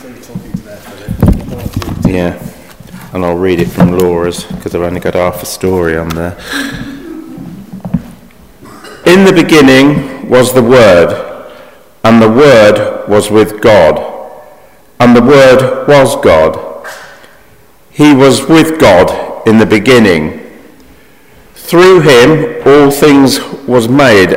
Yeah, and I'll read it from Laura's because I've only got half a story on there. In the beginning was the Word, and the Word was with God, and the Word was God. He was with God in the beginning. Through him all things was made.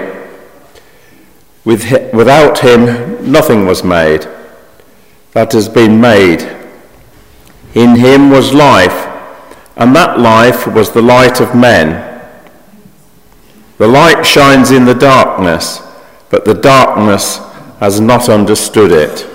Without him nothing was made that has been made. In him was life, and that life was the light of men. The light shines in the darkness, but the darkness has not understood it.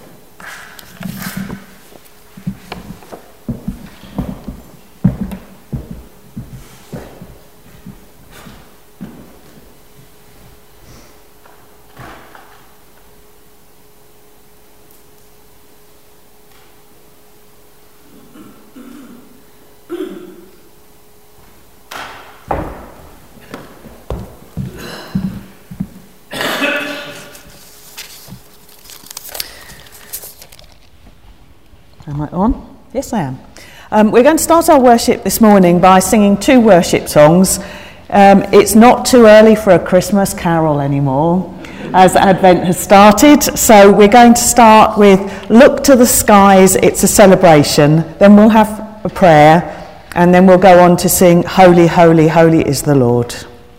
Am I on? Yes, I am. We're going to start our worship this morning by singing two worship songs. It's not too early for a Christmas carol anymore, as Advent has started. So we're going to start with Look to the Skies, It's a Celebration. Then we'll have a prayer, and then we'll go on to sing Holy, Holy, Holy is the Lord.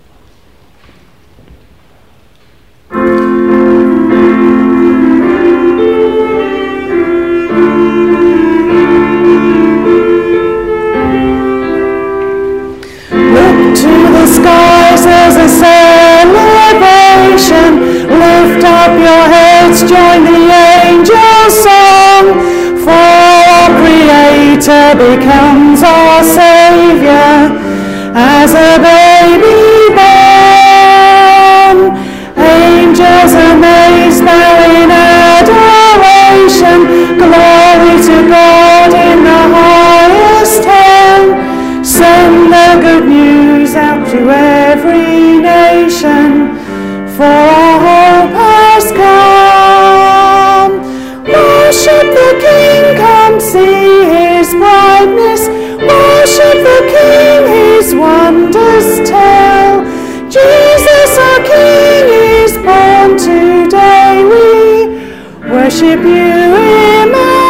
As a celebration, lift up your heads, join the angels' song, for our Creator becomes our Saviour, as a baby born. Angels amazed now in adoration, glory to God in the highest heaven. Send the good news out to every nation, for our hope has come. Worship the King, come see his brightness. Worship the King, his wonders tell. Jesus our King is born today. We worship you, Emmanuel.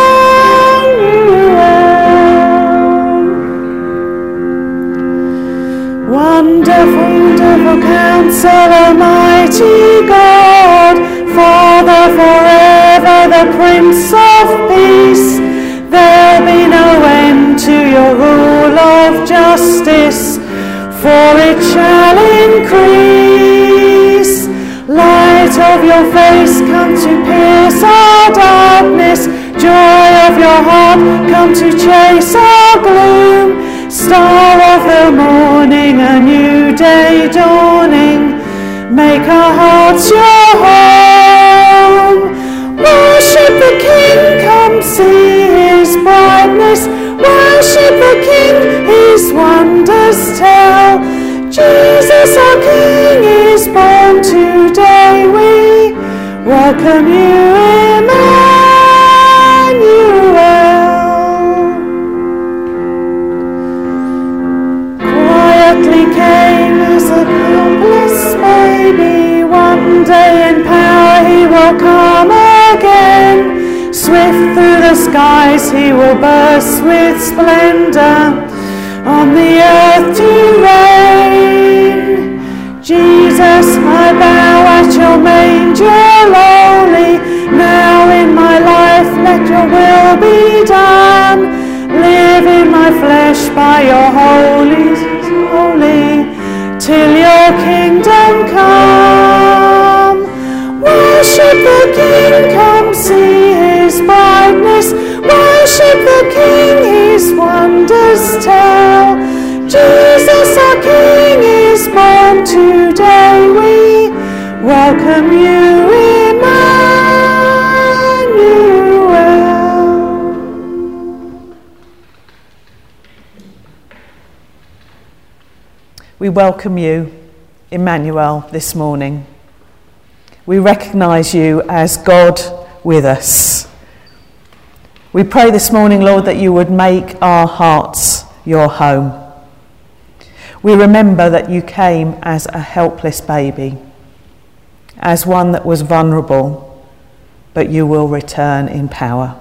Wonderful, wonderful Counselor, mighty God, Father forever, the Prince of Peace. There'll be no end to your rule of justice, for it shall increase. Light of your face, come to pierce our darkness. Joy of your heart, come to chase our gloom. Star of the morning, a new day dawning, make our hearts your home. Worship the King, come see his brightness. Worship the King, his wonders tell. Jesus our King is born today. We welcome you, Emmanuel. Came as a helpless baby, one day in power he will come again. Swift through the skies he will burst with splendor, on the earth to reign. Jesus, I bow at your manger lowly. Now in my life let your will be done. Live in my flesh by your holy, till your kingdom come. Worship the King, come see his brightness. Worship the King, his wonders tell. Jesus our King is born today. We welcome you, Emmanuel. We welcome you, Emmanuel, this morning. We recognise you as God with us. We pray this morning, Lord, that you would make our hearts your home. We remember that you came as a helpless baby, as one that was vulnerable, but you will return in power.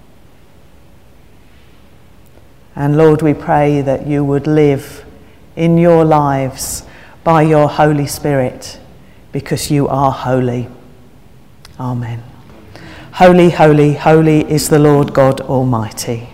And Lord, we pray that you would live in your lives by your Holy Spirit, because you are holy. Amen. Holy, holy, holy is the Lord God Almighty.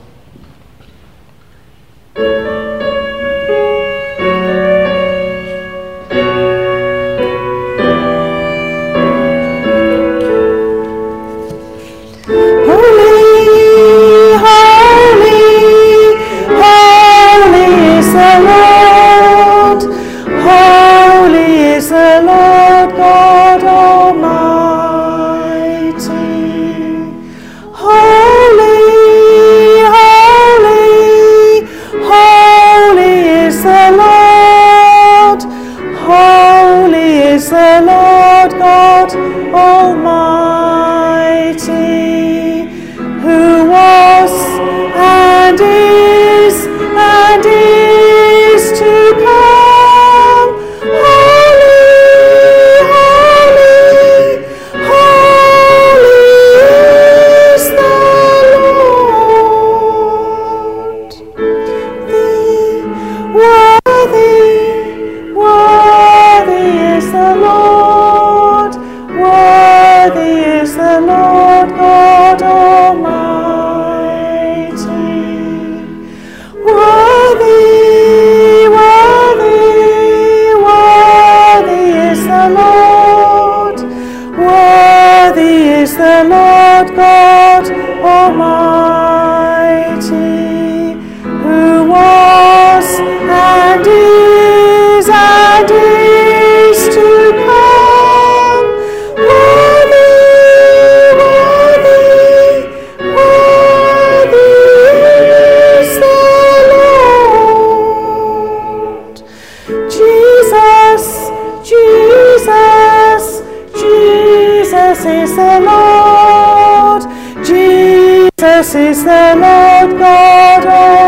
Jesus is the Lord God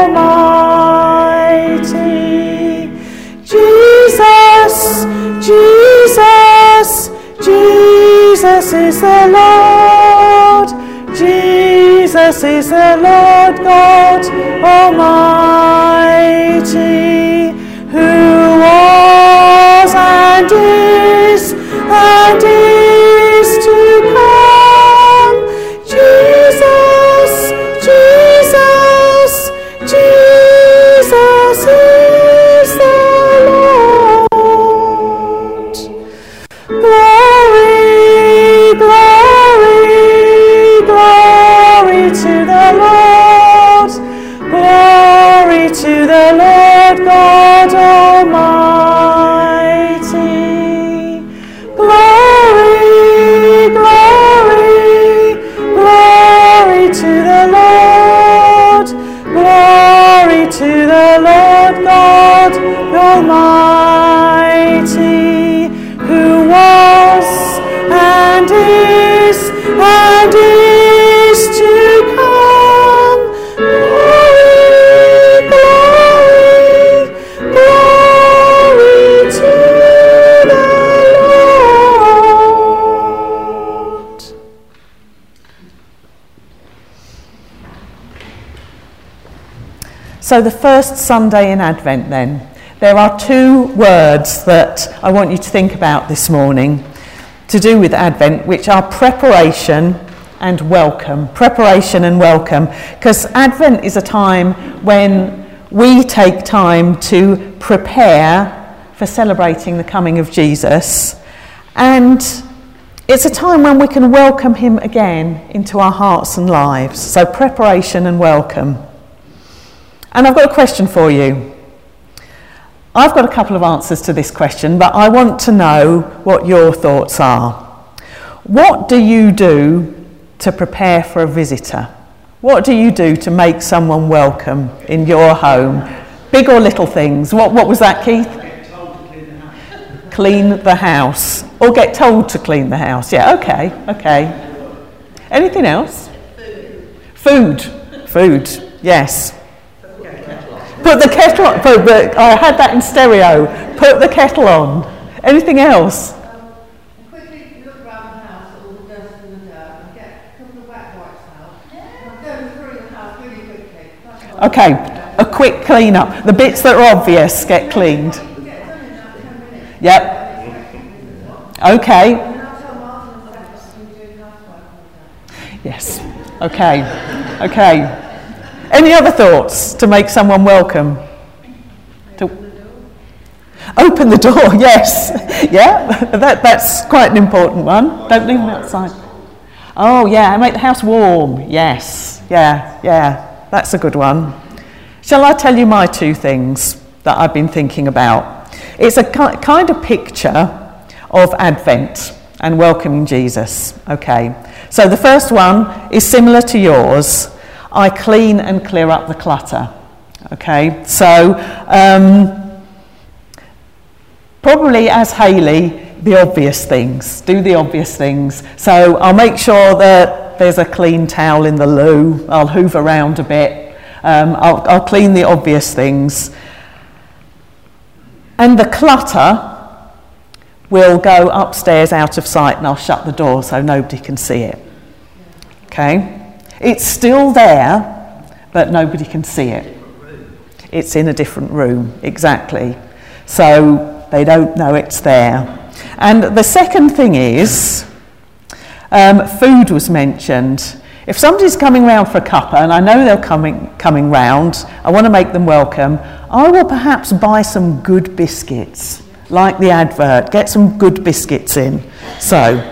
Almighty. Jesus, Jesus, Jesus is the Lord. Jesus is the Lord God Almighty, who was and is to come. Jesus, Jesus, Jesus is the Lord. Glory, glory, glory to the Lord. Glory to the Lord God Almighty. Glory, glory, glory to the Lord. Glory to the Lord God Almighty, who was and is to come. Glory, glory, glory to the Lord. So the first Sunday in Advent then, there are two words that I want you to think about this morning to do with Advent, which are preparation and welcome. Preparation and welcome, because Advent is a time when we take time to prepare for celebrating the coming of Jesus, and it's a time when we can welcome him again into our hearts and lives. So preparation and welcome. And I've got a question for you. I've got a couple of answers to this question, but I want to know what your thoughts are. What do you do to prepare for a visitor? What do you do to make someone welcome in your home? Big or little things? What was that, Keith? Get told to clean the house. Clean the house. Or get told to clean the house. Yeah, okay. Anything else? Food. Food, yes. Put the kettle on. I had that in stereo. Put the kettle on. Anything else? Quickly look around the house at all the dust and the dirt and get a couple of wet wipes out. And go through the house really quickly. Okay, a quick clean up. The bits that are obvious get cleaned. Get it done in about 10 minutes. Yep. Okay. And then I'll tell Martin and Steph to do housework all day. Yes. Okay. Okay. Any other thoughts to make someone welcome? Open the door, yes. Yeah, that's quite an important one. Don't leave them outside. Oh, yeah, make the house warm. Yes, yeah, that's a good one. Shall I tell you my two things that I've been thinking about? It's a kind of picture of Advent and welcoming Jesus. Okay, so the first one is similar to yours. I clean and clear up the clutter. Okay, so probably as Hayley, the obvious things. Do the obvious things. So I'll make sure that there's a clean towel in the loo. I'll hoover around a bit. I'll clean the obvious things. And the clutter will go upstairs out of sight, and I'll shut the door so nobody can see it. Okay? It's still there, but nobody can see it. It's in a different room, exactly. So they don't know it's there. And the second thing is, food was mentioned. If somebody's coming round for a cuppa, and I know they're coming round, I want to make them welcome, I will perhaps buy some good biscuits, like the advert. Get some good biscuits in. So,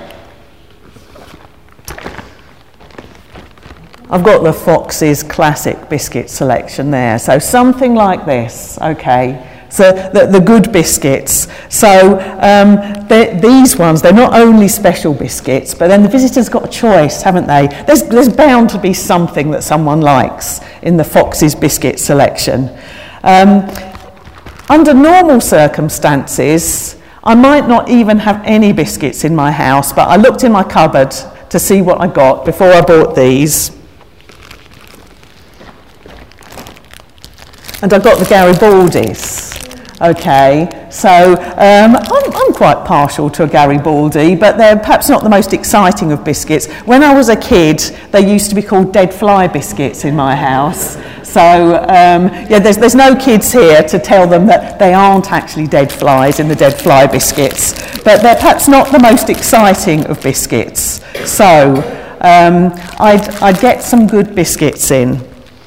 I've got the Fox's classic biscuit selection there. So something like this, okay. So the good biscuits. So these ones, they're not only special biscuits, but then the visitor's got a choice, haven't they? There's bound to be something that someone likes in the Fox's biscuit selection. Under normal circumstances, I might not even have any biscuits in my house, but I looked in my cupboard to see what I got before I bought these. And I got the Garibaldi's. Okay, so I'm quite partial to a Garibaldi, but they're perhaps not the most exciting of biscuits. When I was a kid, they used to be called dead fly biscuits in my house. So, yeah, there's no kids here to tell them that they aren't actually dead flies in the dead fly biscuits, but they're perhaps not the most exciting of biscuits. So, I'd get some good biscuits in.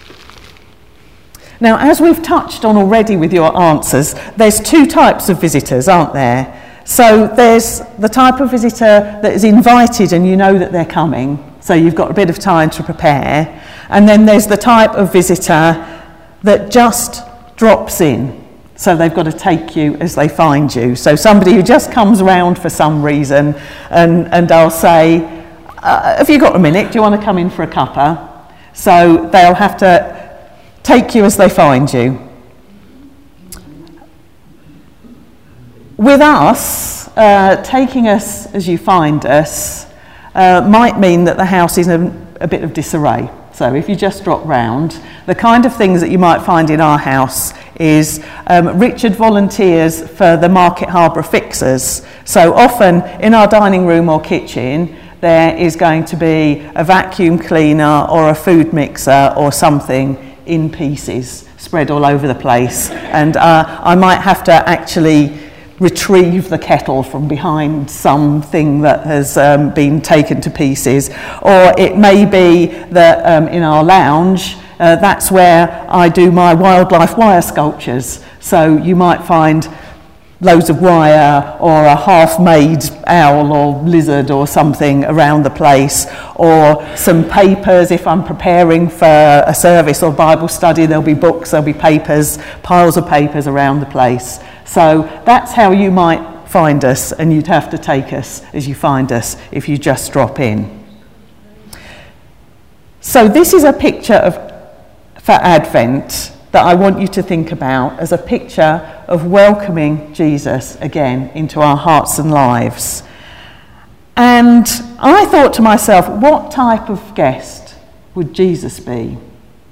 Now, as we've touched on already with your answers, there's two types of visitors, aren't there? So there's the type of visitor that is invited and you know that they're coming, so you've got a bit of time to prepare. And then there's the type of visitor that just drops in, so they've got to take you as they find you. So somebody who just comes around for some reason, and I'll say, have you got a minute? Do you want to come in for a cuppa? So they'll have to take you as they find you. With us, taking us as you find us might mean that the house is in a bit of disarray. So if you just drop round, the kind of things that you might find in our house is Richard volunteers for the Market Harborough Fixers. So often in our dining room or kitchen, there is going to be a vacuum cleaner or a food mixer or something in pieces spread all over the place, and I might have to actually retrieve the kettle from behind something that has been taken to pieces. Or it may be that in our lounge, that's where I do my wildlife wire sculptures. So you might find loads of wire or a half-made owl or lizard or something around the place, or some papers. If I'm preparing for a service or Bible study, there'll be books, there'll be papers, piles of papers around the place. So that's how you might find us, and you'd have to take us as you find us if you just drop in. So this is a picture for Advent that I want you to think about as a picture of welcoming Jesus again into our hearts and lives. And I thought to myself, what type of guest would Jesus be?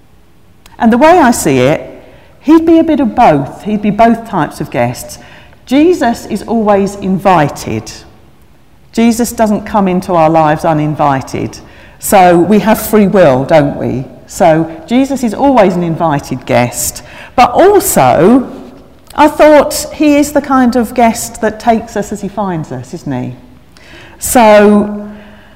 And the way I see it, he'd be a bit of both. He'd be both types of guests. Jesus is always invited. Jesus doesn't come into our lives uninvited. So we have free will, don't we? So Jesus is always an invited guest. But also, I thought he is the kind of guest that takes us as he finds us, isn't he? So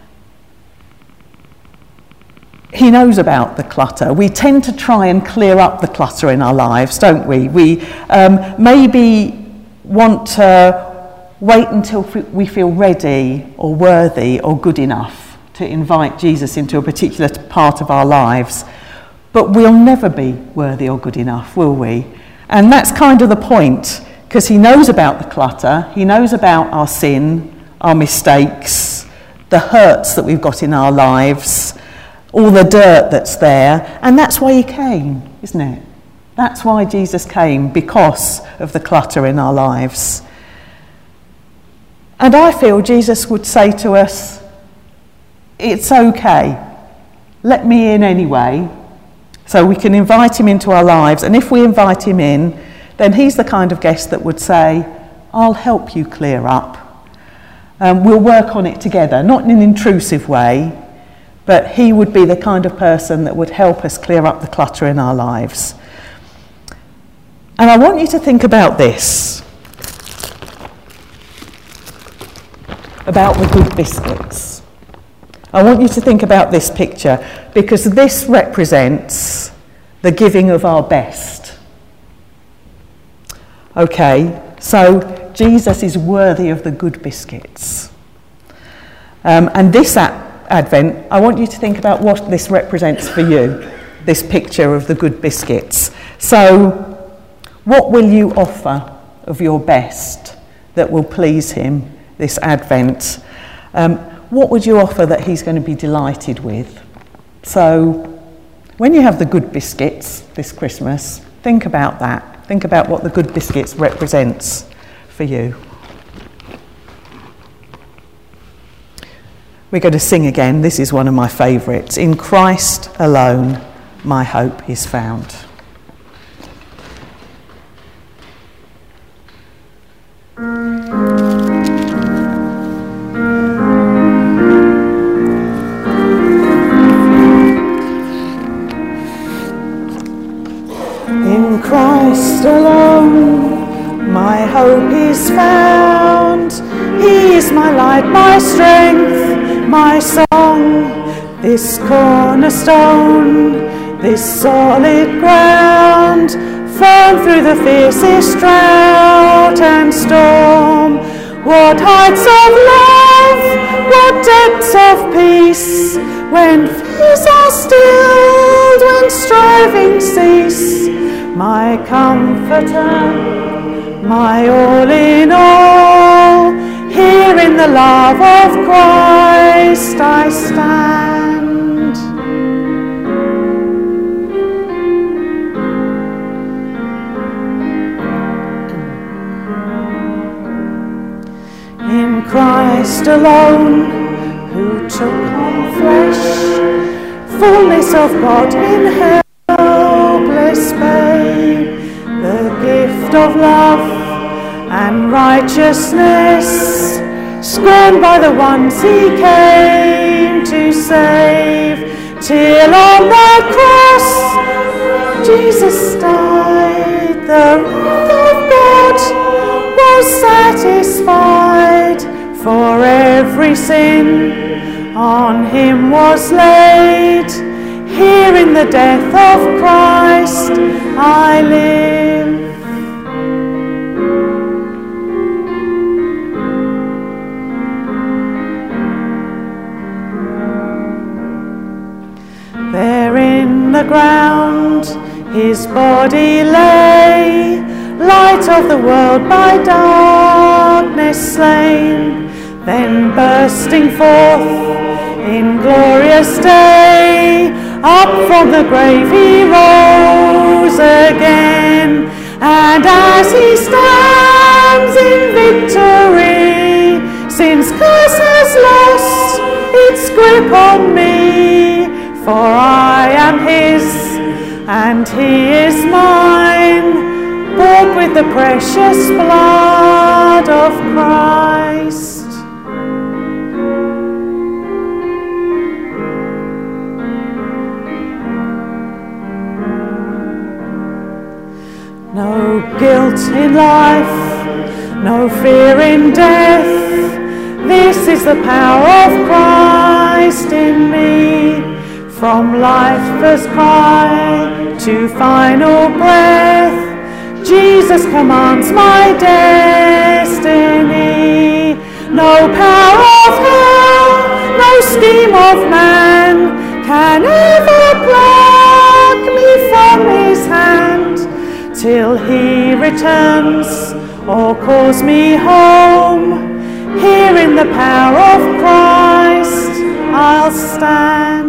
he knows about the clutter. We tend to try and clear up the clutter in our lives, don't we? We maybe want to wait until we feel ready or worthy or good enough to invite Jesus into a particular part of our lives. But we'll never be worthy or good enough, will we? And that's kind of the point, because he knows about the clutter, he knows about our sin, our mistakes, the hurts that we've got in our lives, all the dirt that's there, and that's why he came, isn't it? That's why Jesus came, because of the clutter in our lives. And I feel Jesus would say to us, it's okay, let me in anyway. So we can invite him into our lives, and if we invite him in, then he's the kind of guest that would say, I'll help you clear up. We'll work on it together, not in an intrusive way, but he would be the kind of person that would help us clear up the clutter in our lives. And I want you to think about this, about the good biscuits. I want you to think about this picture, because this represents the giving of our best. Okay, so Jesus is worthy of the good biscuits. And this Advent, I want you to think about what this represents for you, this picture of the good biscuits. So, what will you offer of your best that will please him this Advent? What would you offer that he's going to be delighted with? So, when you have the good biscuits this Christmas, think about that. Think about what the good biscuits represents for you. We're going to sing again. This is one of my favourites. In Christ alone, my hope is found. In Christ alone, my hope is found. He is my light, my strength, my song. This cornerstone, this solid ground, firm through the fiercest drought and storm. What heights of love, what depths of peace, when fears are stilled, when striving cease. My comforter, my all in all, here in the love of Christ I stand. In Christ alone, who took on flesh, fullness of God in helpless babe, the gift of love and righteousness, scorned by the ones he came to save, till on that cross Jesus died, the wrath of God was satisfied, for every sin on him was laid. Here in the death of Christ I live. There in the ground his body lay, light of the world by darkness slain, then bursting forth in glorious day, up from the grave he rose again, and as he stands in victory, sin's curse has lost its grip on me, for I am his, and and he is mine, bought with the precious blood of Christ. No guilt in life, no fear in death. This is the power of Christ in me. From life's first cry to final breath, Jesus commands my destiny. No power of hell, no scheme of man can ever pluck me from his hand, till he returns or calls me home. Here in the power of Christ I'll stand.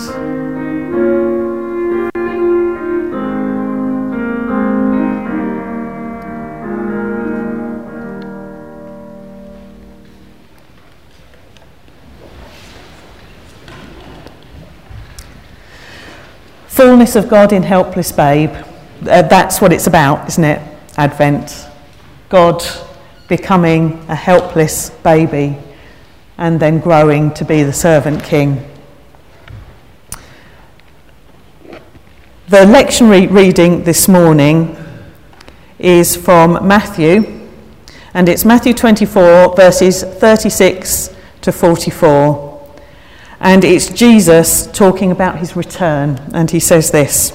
Fullness of God in helpless babe. That's what it's about, isn't it? Advent. God becoming a helpless baby and then growing to be the servant king. The lectionary reading this morning is from Matthew, and it's Matthew 24 verses 36 to 44. And it's Jesus talking about his return, and he says this: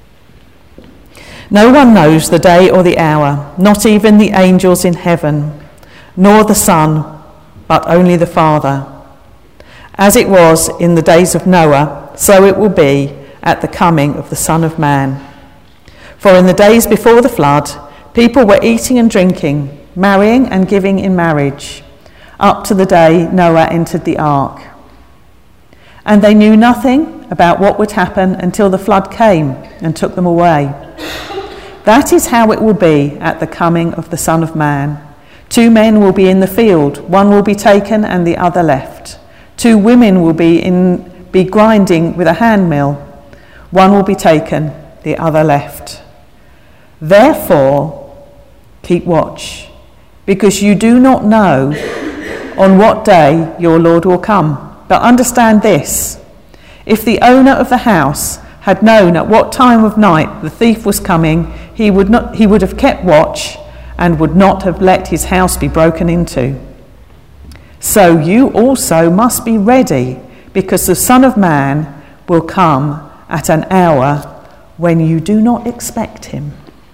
"No one knows the day or the hour, not even the angels in heaven, nor the Son, but only the Father. As it was in the days of Noah, so it will be at the coming of the Son of Man. For in the days before the flood, people were eating and drinking, marrying and giving in marriage, up to the day Noah entered the ark. And they knew nothing about what would happen until the flood came and took them away. That is how it will be at the coming of the Son of Man. 2 men will be in the field, one will be taken and the other left. 2 women will be grinding with a handmill, one will be taken, the other left. Therefore, keep watch, because you do not know on what day your Lord will come. But understand this, if the owner of the house had known at what time of night the thief was coming, he would have kept watch and would not have let his house be broken into. So you also must be ready, because the Son of Man will come at an hour when you do not expect him."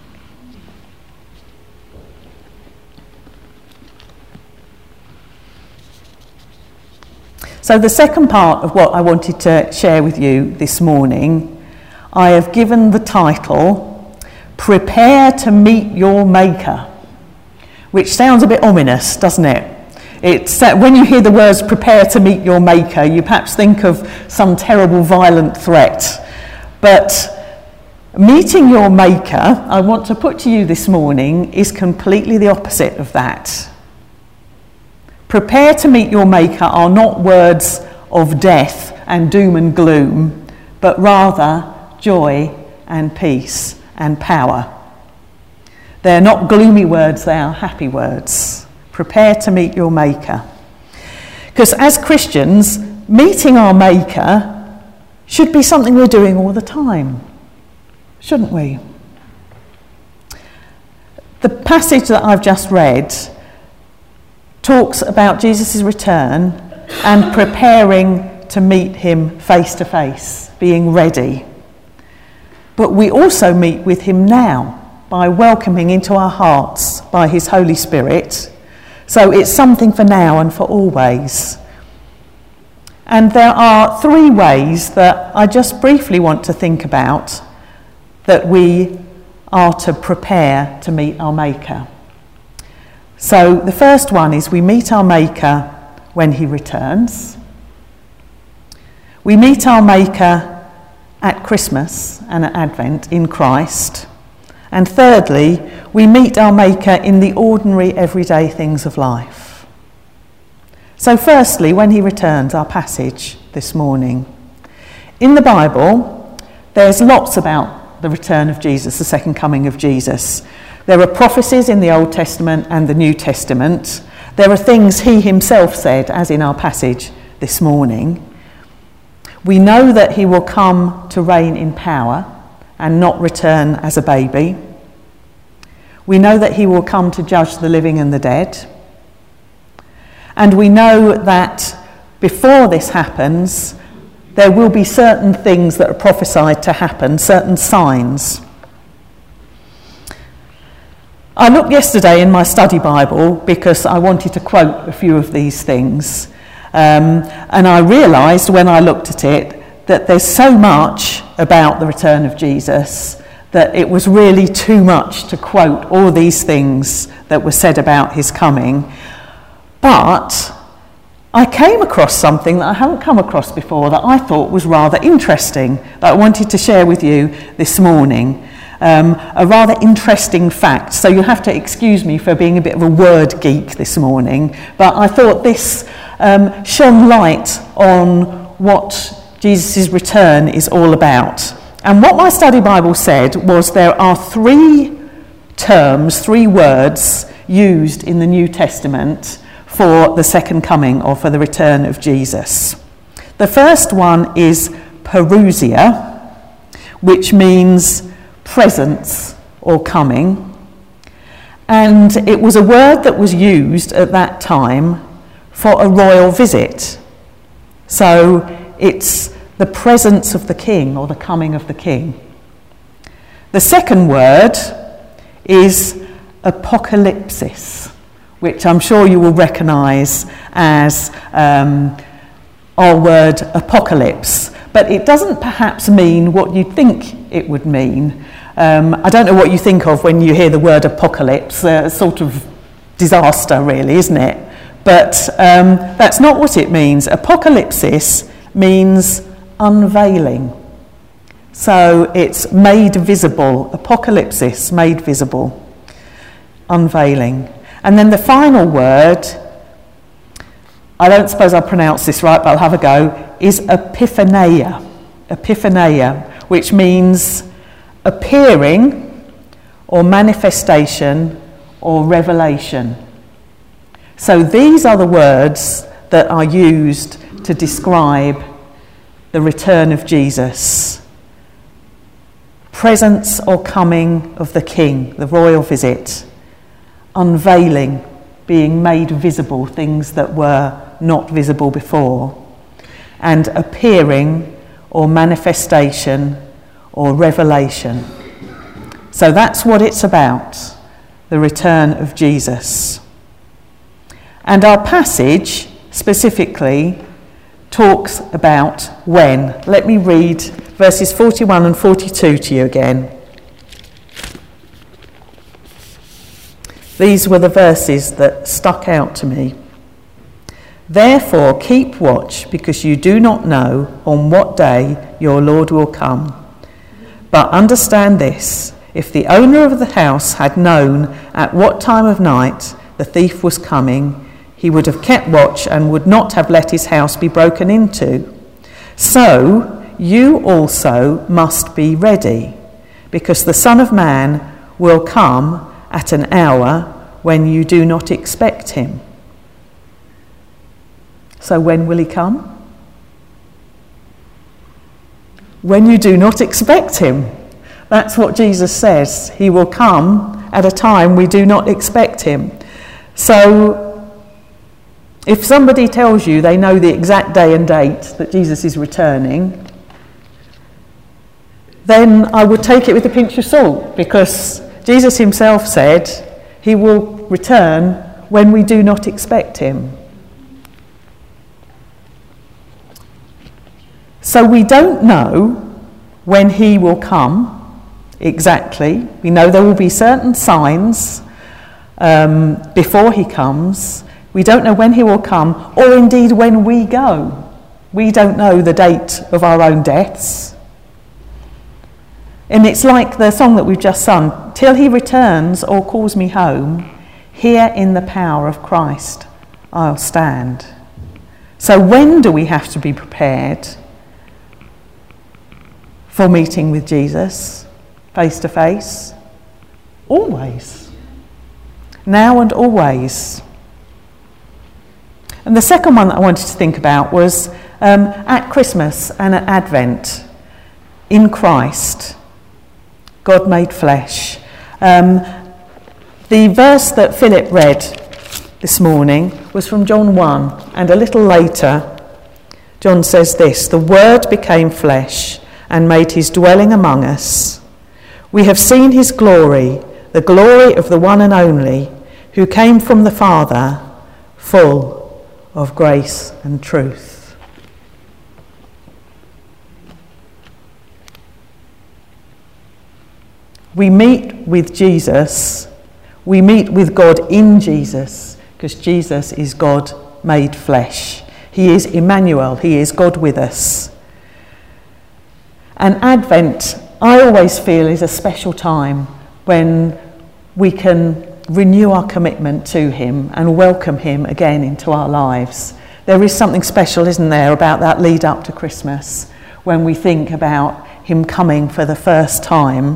So the second part of what I wanted to share with you this morning, I have given the title, "Prepare to Meet Your Maker," which sounds a bit ominous, doesn't it? It's when you hear the words "prepare to meet your Maker," you perhaps think of some terrible violent threat. But meeting your Maker, I want to put to you this morning, is completely the opposite of that. Prepare to meet your Maker are not words of death and doom and gloom, but rather joy and peace and power. They're not gloomy words, they are happy words. Prepare to meet your Maker. Because as Christians, meeting our Maker should be something we're doing all the time, shouldn't we? The passage that I've just read talks about Jesus' return and preparing to meet him face to face, being ready. But we also meet with him now by welcoming into our hearts by his Holy Spirit. So it's something for now and for always. And there are 3 ways that I just briefly want to think about that we are to prepare to meet our Maker. So the first one is we meet our Maker when he returns. We meet our Maker at Christmas and at Advent in Christ. And thirdly, we meet our Maker in the ordinary everyday things of life. So firstly, when he returns, our passage this morning. In the Bible, there's lots about the return of Jesus, the second coming of Jesus. There are prophecies in the Old Testament and the New Testament. There are things he himself said, as in our passage this morning. We know that he will come to reign in power and not return as a baby. We know that he will come to judge the living and the dead. And we know that before this happens, there will be certain things that are prophesied to happen, certain signs. I looked yesterday in my study Bible because I wanted to quote a few of these things. And I realised when I looked at it that there's so much about the return of Jesus that it was really too much to quote all these things that were said about his coming. But I came across something that I haven't come across before that I thought was rather interesting, that I wanted to share with you this morning. A rather interesting fact, so you'll have to excuse me for being a bit of a word geek this morning, but I thought this shone light on what Jesus' return is all about. And what my study Bible said was there are three words used in the New Testament for the second coming or for the return of Jesus. The first one is parousia, which means presence or coming. And it was a word that was used at that time for a royal visit. So it's the presence of the king or the coming of the king. The second word is apocalypsis, which I'm sure you will recognise as our word apocalypse. But it doesn't perhaps mean what you think it would mean. I don't know what you think of when you hear the word apocalypse, sort of disaster really, isn't it? But that's not what it means. Apocalypsis means unveiling. So it's made visible. Apocalypsis, made visible. Unveiling. And then the final word, I don't suppose I'll pronounce this right, but I'll have a go, is epiphaneia. Epiphaneia, which means appearing or manifestation or revelation. So these are the words that are used to describe the return of Jesus. Presence or coming of the King, the royal visit. Unveiling, being made visible, things that were not visible before. And appearing or manifestation or revelation. So that's what it's about, the return of Jesus. And our passage specifically talks about when. Let me read verses 41 and 42 to you again. These were the verses that stuck out to me. Therefore keep watch, because you do not know on what day your Lord will come. But understand this, if the owner of the house had known at what time of night the thief was coming, he would have kept watch and would not have let his house be broken into. So you also must be ready, because the Son of Man will come at an hour when you do not expect him. So when will he come? When you do not expect him. That's what Jesus says. He will come at a time we do not expect him. So if somebody tells you they know the exact day and date that Jesus is returning, then I would take it with a pinch of salt, because Jesus himself said he will return when we do not expect him. So we don't know when he will come exactly. We know there will be certain signs before he comes. We don't know when he will come, or indeed when we go. We don't know the date of our own deaths. And it's like the song that we've just sung, till he returns or calls me home, here in the power of Christ I'll stand. So when do we have to be prepared for meeting with Jesus? face to face? Always. Now and always. And the second one that I wanted to think about was at Christmas and at Advent, in Christ, God made flesh. The verse that Philip read this morning was from John 1, and a little later, John says this: "The Word became flesh and made his dwelling among us. We have seen his glory, the glory of the one and only, who came from the Father, full of grace and truth." We meet with Jesus, we meet with God in Jesus, because Jesus is God made flesh. He is Emmanuel, he is God with us. And Advent, I always feel, is a special time when we can renew our commitment to him and welcome him again into our lives. There is something special, isn't there, about that lead up to Christmas, when we think about him coming for the first time.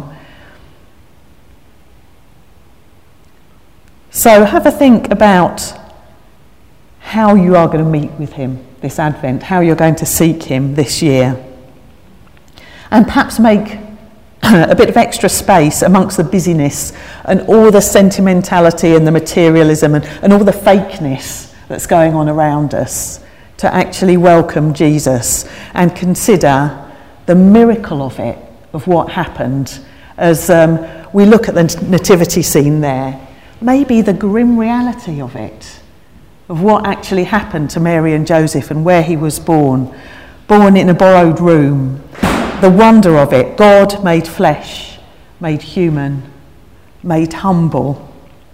So have a think about how you are going to meet with him this Advent, how you're going to seek him this year. And perhaps make a bit of extra space amongst the busyness and all the sentimentality and the materialism and all the fakeness that's going on around us, to actually welcome Jesus and consider the miracle of it, of what happened, as we look at the nativity scene there. Maybe the grim reality of it, of what actually happened to Mary and Joseph and where he was born in a borrowed room. The wonder of it, God made flesh, made human, made humble,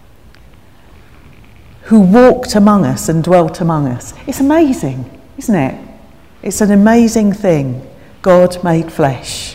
who walked among us and dwelt among us. It's amazing, isn't it? It's an amazing thing, God made flesh.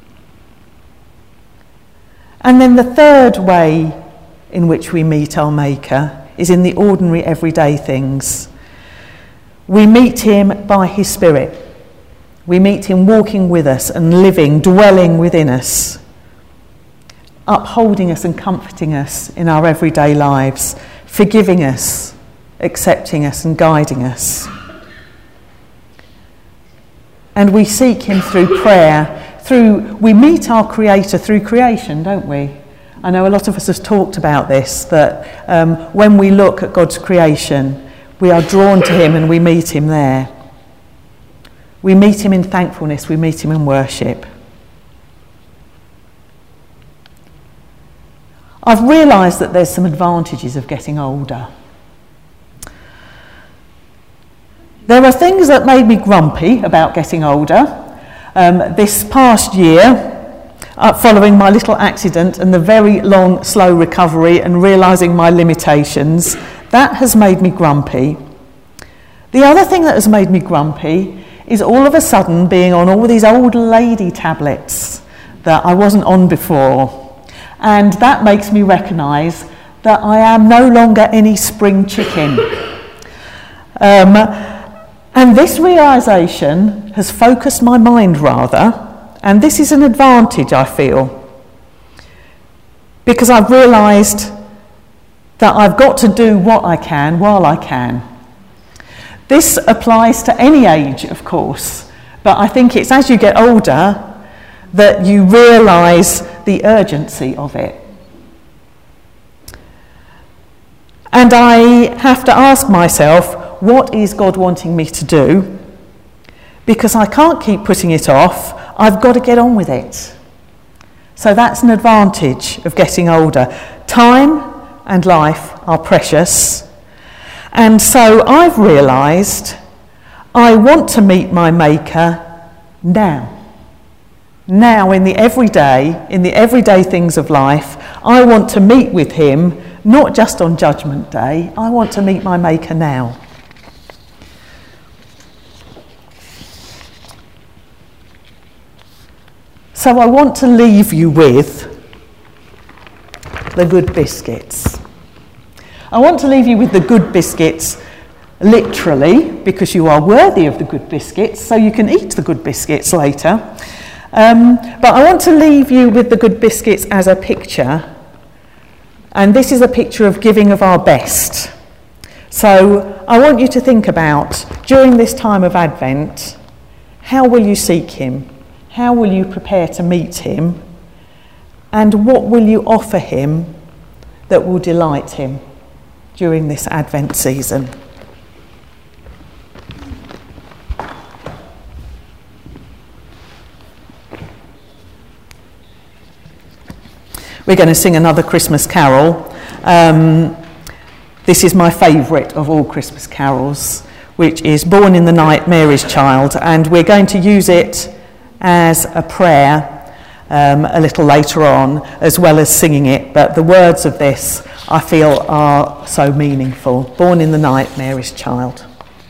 And then the third way in which we meet our Maker is in the ordinary everyday things. We meet him by his Spirit. We meet him walking with us and living, dwelling within us, upholding us and comforting us in our everyday lives, forgiving us, accepting us and guiding us. And we seek him through prayer, we meet our Creator through creation, don't we? I know a lot of us have talked about this, that when we look at God's creation, we are drawn to him and we meet him there. We meet him in thankfulness, we meet him in worship. I've realised that there's some advantages of getting older. There are things that made me grumpy about getting older. This past year, following my little accident and the very long, slow recovery and realising my limitations, that has made me grumpy. The other thing that has made me grumpy is all of a sudden being on all these old lady tablets that I wasn't on before. And that makes me recognise that I am no longer any spring chicken. And this realisation has focused my mind rather, and this is an advantage, I feel, because I've realised that I've got to do what I can while I can. This applies to any age, of course, but I think it's as you get older that you realise the urgency of it. And I have to ask myself, what is God wanting me to do? Because I can't keep putting it off, I've got to get on with it. So that's an advantage of getting older. Time and life are precious. And so I've realised I want to meet my Maker now. Now, in the everyday things of life, I want to meet with him, not just on Judgment Day. I want to meet my Maker now. So I want to leave you with the good biscuits. I want to leave you with the good biscuits, literally, because you are worthy of the good biscuits, so you can eat the good biscuits later. But I want to leave you with the good biscuits as a picture. And this is a picture of giving of our best. So I want you to think about, during this time of Advent, how will you seek him? How will you prepare to meet him? And what will you offer him that will delight him during this Advent season? We're going to sing another Christmas carol. This is my favourite of all Christmas carols, which is Born in the Night, Mary's Child, and we're going to use it as a prayer a little later on, as well as singing it, but the words of this, I feel, are so meaningful. Born in the Night, Mary's Child.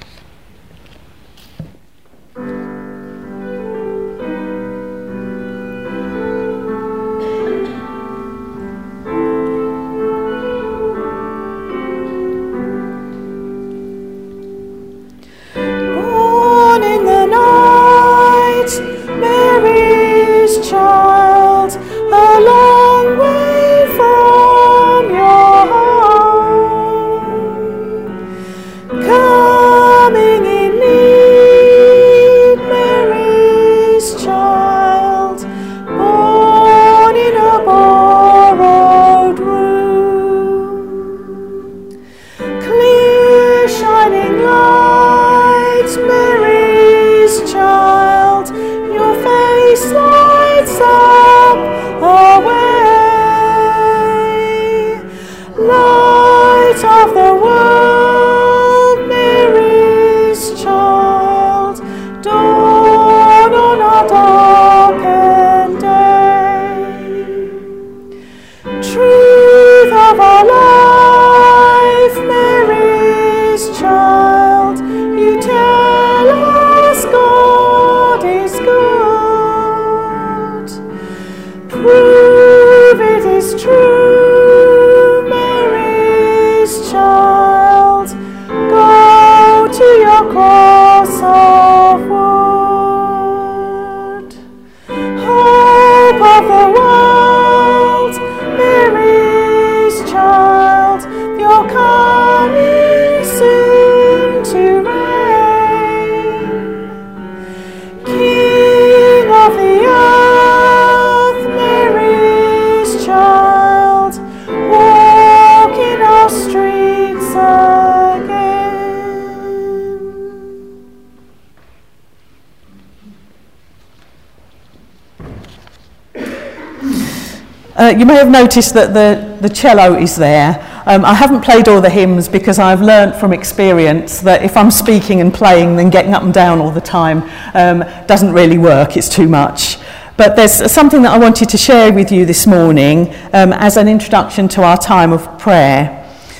You may have noticed that the cello is there. I haven't played all the hymns because I've learnt from experience that if I'm speaking and playing, then getting up and down all the time doesn't really work, it's too much. But there's something that I wanted to share with you this morning as an introduction to our time of prayer.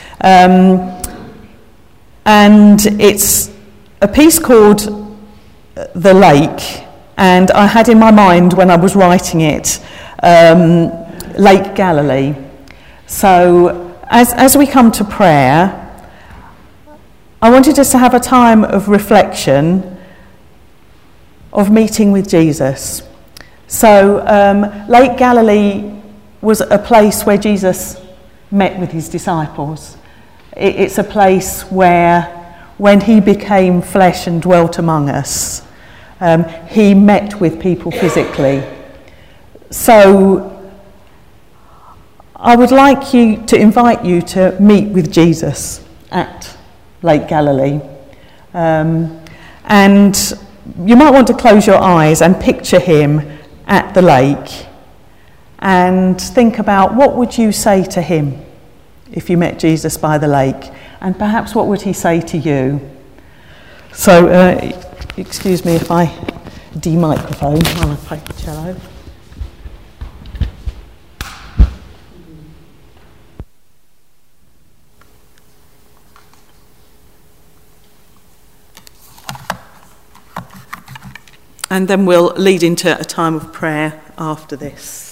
And it's a piece called The Lake, and I had in my mind when I was writing it Lake Galilee. So as we come to prayer, I wanted us to have a time of reflection, of meeting with Jesus. So Lake Galilee was a place where Jesus met with his disciples. It's a place where, when he became flesh and dwelt among us, he met with people physically. So I would like to invite you to meet with Jesus at Lake Galilee. And you might want to close your eyes and picture him at the lake and think about what would you say to him if you met Jesus by the lake, and perhaps what would he say to you. So excuse me if I de-microphone while I play the cello. And then we'll lead into a time of prayer after this.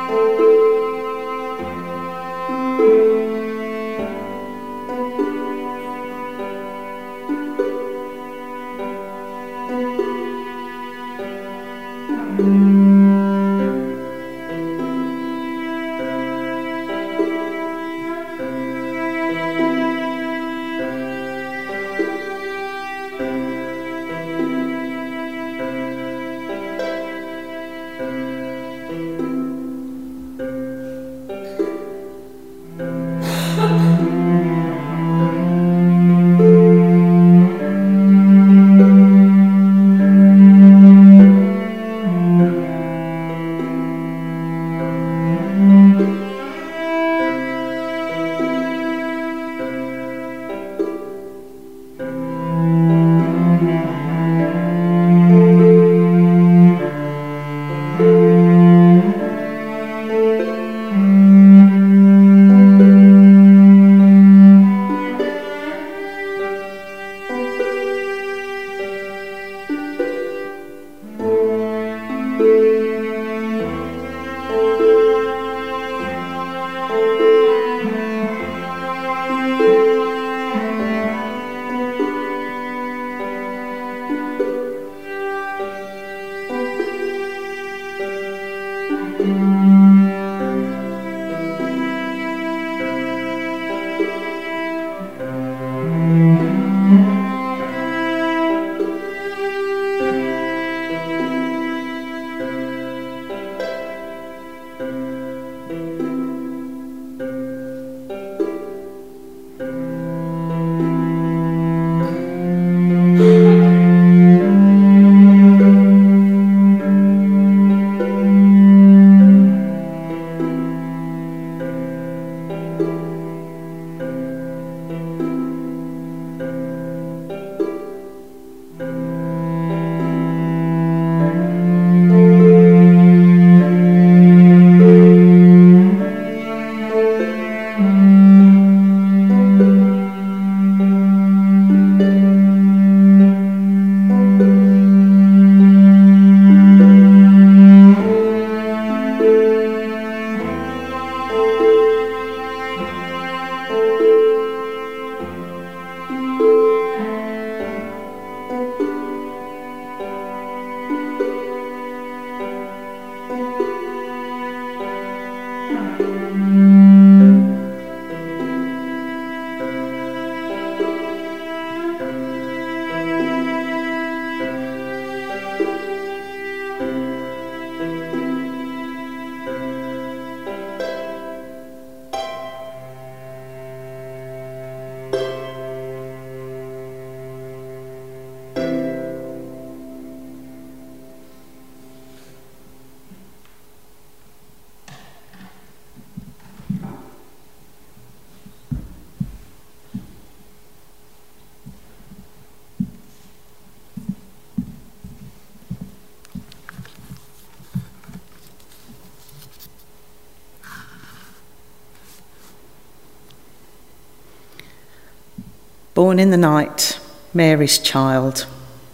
Born in the night, Mary's child,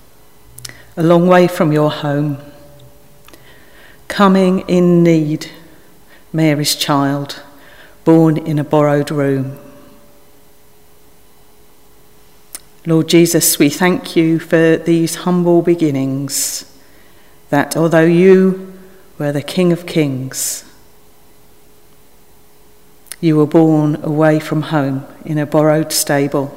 a long way from your home. Coming in need, Mary's child, born in a borrowed room. Lord Jesus, we thank you for these humble beginnings, that although you were the King of Kings, you were born away from home in a borrowed stable.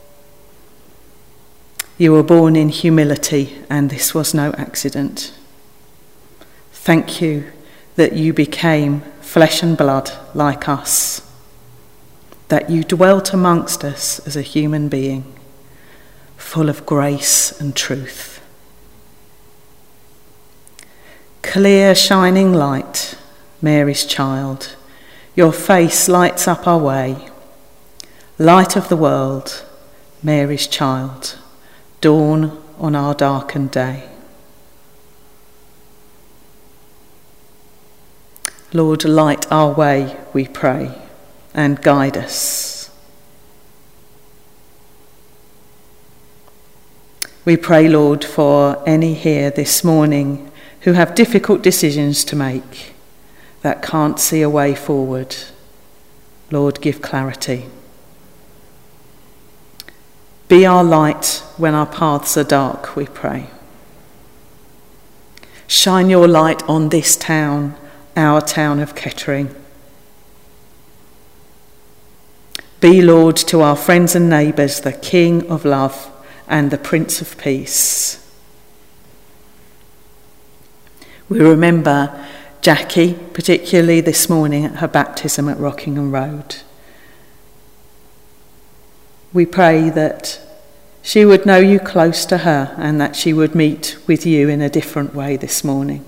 You were born in humility, and this was no accident. Thank you that you became flesh and blood like us, that you dwelt amongst us as a human being, full of grace and truth. Clear, shining light, Mary's child, your face lights up our way. Light of the world, Mary's child, dawn on our darkened day. Lord, light our way, we pray, and guide us. We pray, Lord, for any here this morning who have difficult decisions to make, that can't see a way forward. Lord, give clarity. Be our light when our paths are dark, we pray. Shine your light on this town, our town of Kettering. Be, Lord, to our friends and neighbours, the King of love and the Prince of peace. We remember Jackie, particularly this morning at her baptism at Rockingham Road. We pray that she would know you close to her and that she would meet with you in a different way this morning.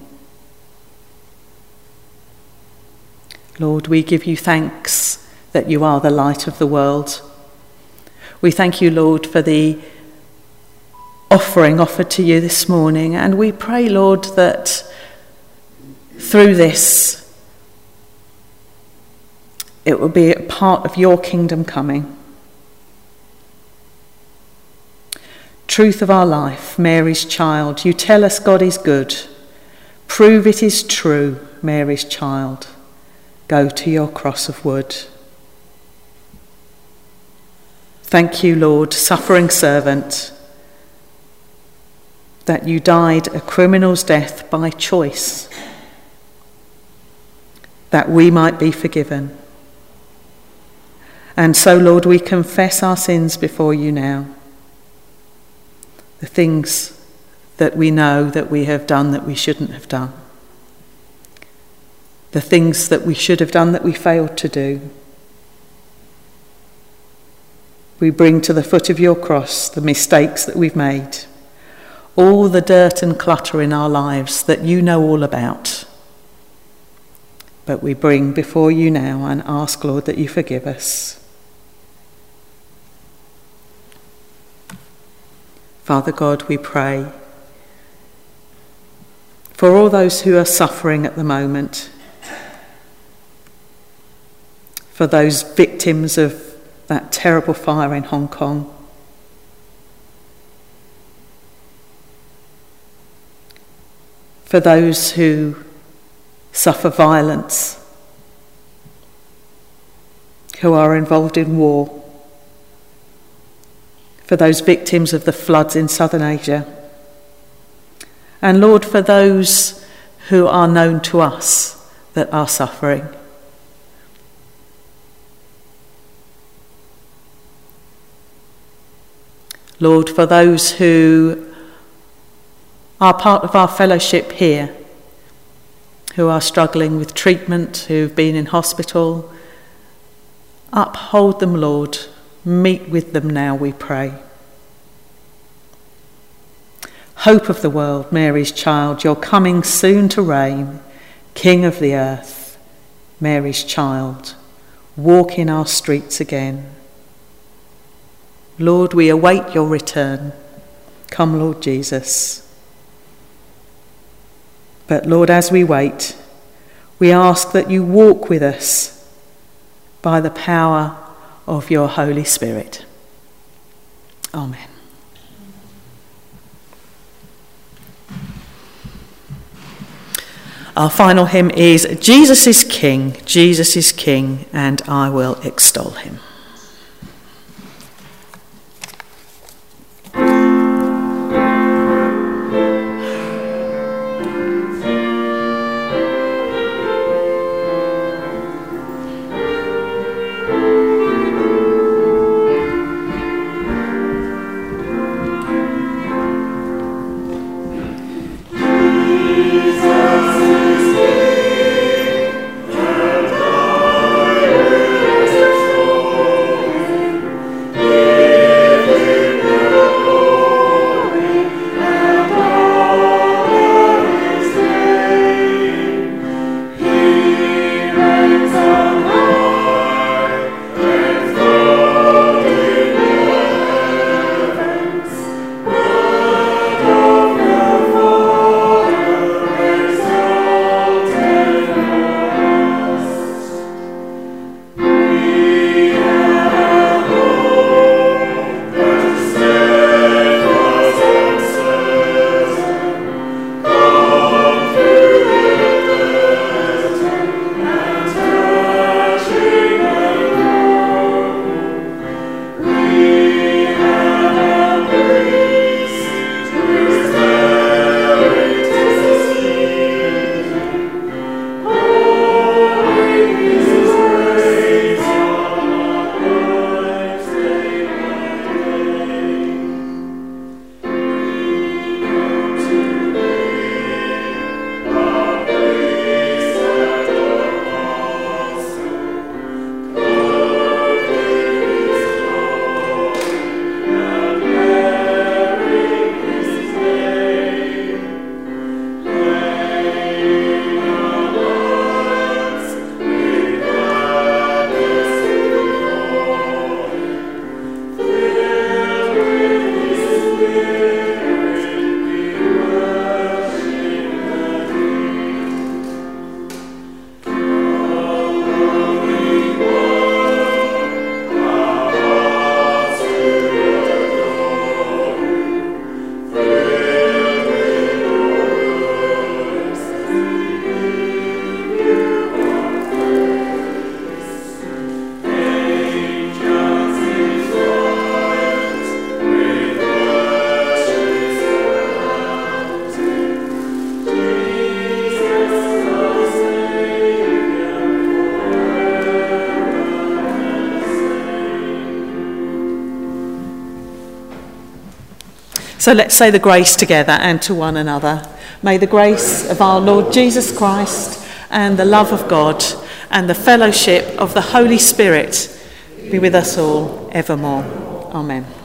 Lord, we give you thanks that you are the light of the world. We thank you, Lord, for the offering offered to you this morning, and we pray, Lord, that through this it will be a part of your kingdom coming. Truth of our life, Mary's child, you tell us God is good. Prove it is true, Mary's child. Go to your cross of wood. Thank you, Lord, suffering servant, that you died a criminal's death by choice, that we might be forgiven. And so, Lord, we confess our sins before you now. The things that we know that we have done that we shouldn't have done. The things that we should have done that we failed to do. We bring to the foot of your cross the mistakes that we've made, all the dirt and clutter in our lives that you know all about. But we bring before you now and ask, Lord, that you forgive us. Father God, we pray for all those who are suffering at the moment, for those victims of that terrible fire in Hong Kong, for those who suffer violence, who are involved in war, for those victims of the floods in southern Asia, and Lord, for those who are known to us that are suffering. Lord, for those who are part of our fellowship here, who are struggling with treatment, who've been in hospital, uphold them, Lord. Meet with them now, we pray. Hope of the world, Mary's child, you're coming soon to reign. King of the earth, Mary's child, walk in our streets again. Lord, we await your return. Come, Lord Jesus. But Lord, as we wait, we ask that you walk with us by the power of your Holy Spirit. Amen. Our final hymn is Jesus is King, and I will extol him. Jesus is King, and I will extol him. So let's say the grace together and to one another. May the grace of our Lord Jesus Christ and the love of God and the fellowship of the Holy Spirit be with us all evermore. Amen.